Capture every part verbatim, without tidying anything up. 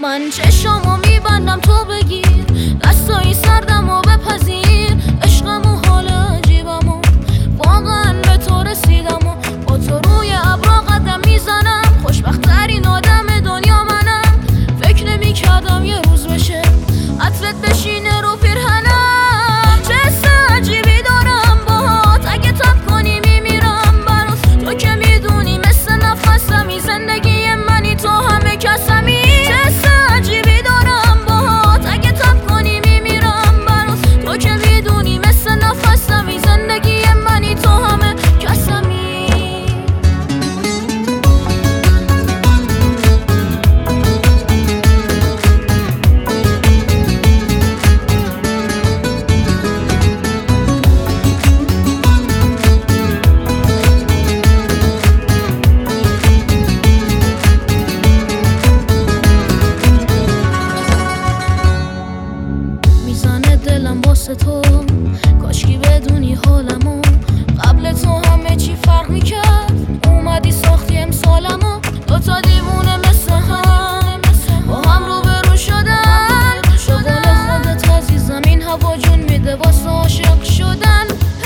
من چشامو میبندم تو بگیر، دستای سردم و بپذیر، عشقم و حال عجیبم و واقعا به تو رسیدم و با تو روی ابرا قدم میزنم. خوشبخت ترین آدم دنیا منم، فکر نمیکردم یه روز بشه عطرت بشینه رو پیرهنم. چه حس عجیبی دارم باهات، اگه تب کنی میمیرم برات. تو که میدونی مثل نفسمی، زندگی منی تو همه کسمی. چه حس عجیبی دارم باهات، اگه تب کنی میمیرم برات. تو که میدونی مثل نفسمی، زندگی منی تو همه کسمی. دلم واسه تو، کاشکی بدونی حالمو. قبل تو همه چی فرق میکرد، اومدی ساختی امسالمو. دوتا دیوونه مثل هم با هم رو به رو شدن. شغل خودت عزیزم این هوا جون میده واسه عاشق شدن.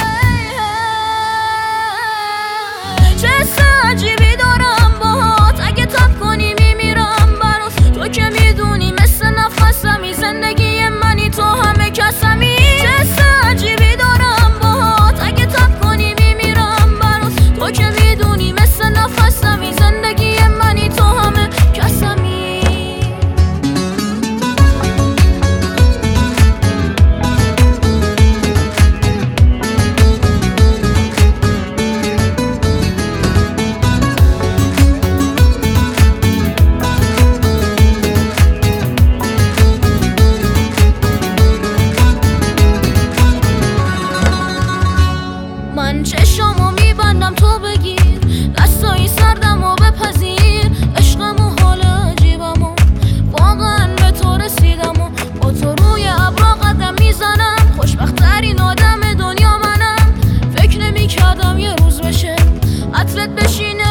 چه حس عجیبی دارم باهات، اگه تب کنی میمیرم برات. تو که میدونی مثل نفسمی، زندگی منی تو همه کسمی. چه حس عجیبی دارم باهات، اگه تب کنی میمیرم برات. تو که میدونی مثل نفسمی، زندگی منی تو همه کسمی. من چشامو میبندم تو بگیر، دستای سردم و بپذیر، عشقم و حال عجیبم و واقعا به تو رسیدم و با تو روی ابرا قدم میزنم. خوشبخت ترین آدم دنیا منم، فکر نمیکردم یه روز بشه عطرت بشینه